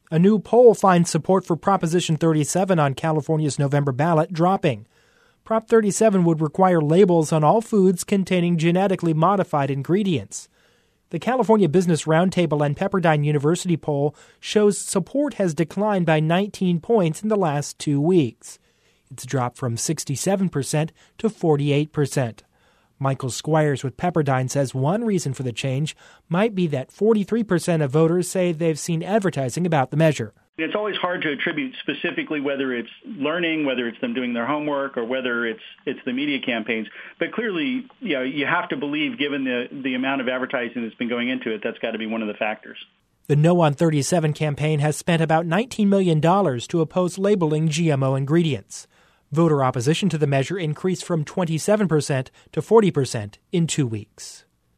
A new poll finds support for Proposition 37 on California's November ballot dropping. Prop 37 would require labels on all foods containing genetically modified ingredients. The California Business Roundtable and Pepperdine University poll shows support has declined by 19 points in the last 2 weeks. It's dropped from 67% to 48%. Michael Squires with Pepperdine says one reason for the change might be that 43% of voters say they've seen advertising about the measure. It's always hard to attribute specifically whether it's learning, whether it's them doing their homework, or whether it's the media campaigns. But clearly, you have to believe, given the amount of advertising that's been going into it, that's got to be one of the factors. The No on 37 campaign has spent about $19 million to oppose labeling GMO ingredients. Voter opposition to the measure increased from 27% to 40% in 2 weeks.